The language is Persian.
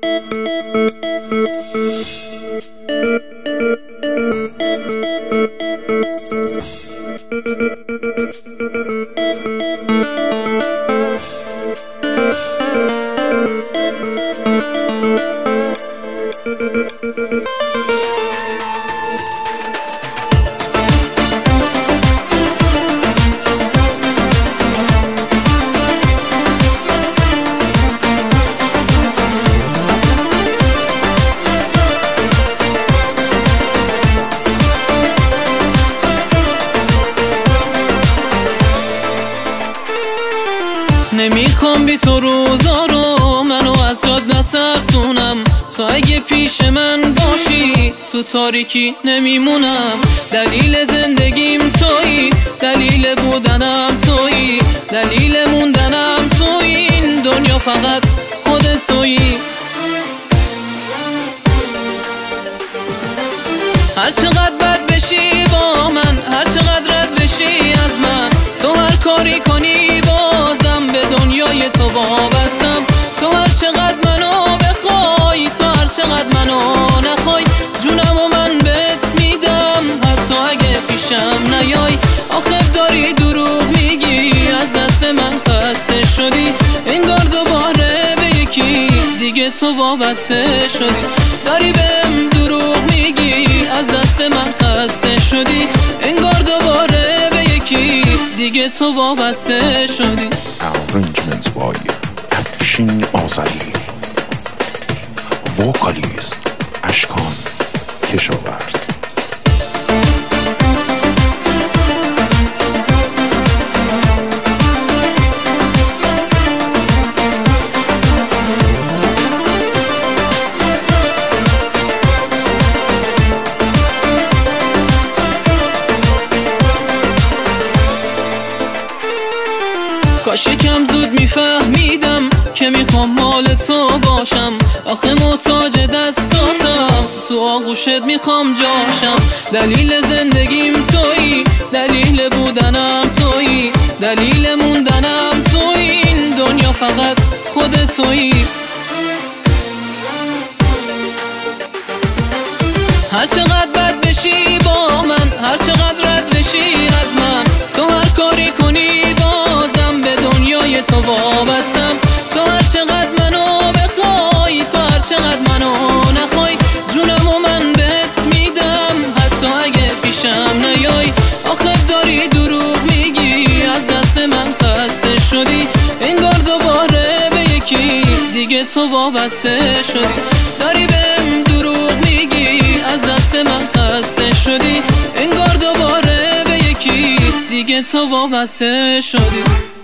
نمیخوام بی تو روزا رو منو از جاد نترسونم، تو اگه پیش من باشی تو تاریکی نمیمونم. دلیل زندگیم تویی، دلیل بودنم تویی، دلیل موندنم تویی، این دنیا فقط خودت تویی. هر چقدر بد بشی با من، هر چقدر رد بشی از من، تو هر کاری کنی بازم به دنیای تو وابستم. تو هر چقدر منو بخوای، تو هر چقدر منو نخوای، جونم و من بهت میدم حتی اگه پیشم نیای. آخه داری دروغ میگی، از دست من خسته شدی، انگار دوباره به یکی دیگه تو وابسته شدی. داری بهم دروغ میگی، از دست من خسته شدی، انگار دوباره به یکی دیگه تو وابسته شدی. Arrangements by افشین آذری، وکالیست اشکان کشاورز. کاش یکم زود میفهمیدم که میخوام مال تو باشم. آخه محتاج دستاتم، تو آغوشت میخوام جاشم. دلیل زندگیم تویی، دلیل بودنم تویی، دلیل موندنم تویی، این دنیا فقط خودت تویی. هر چقدر بد بشی با من، هر چقدر رد بشی از من، تو هر کاری کنی بازم به دنیای تو وابستم. تو هر چقدر منو بخوای، تو هر چقدر منو نخوای، جونم و من بهت میدم حتی اگه پیشم نیای. آخه داری دروغ میگی، از دست من خسته شدی، انگار دوباره به یکی دیگه تو وابسته شدی. داری بهم دروغ میگی، از دست من خسته شدی، انگار دوباره به یکی دیگه تو وابسته شدی.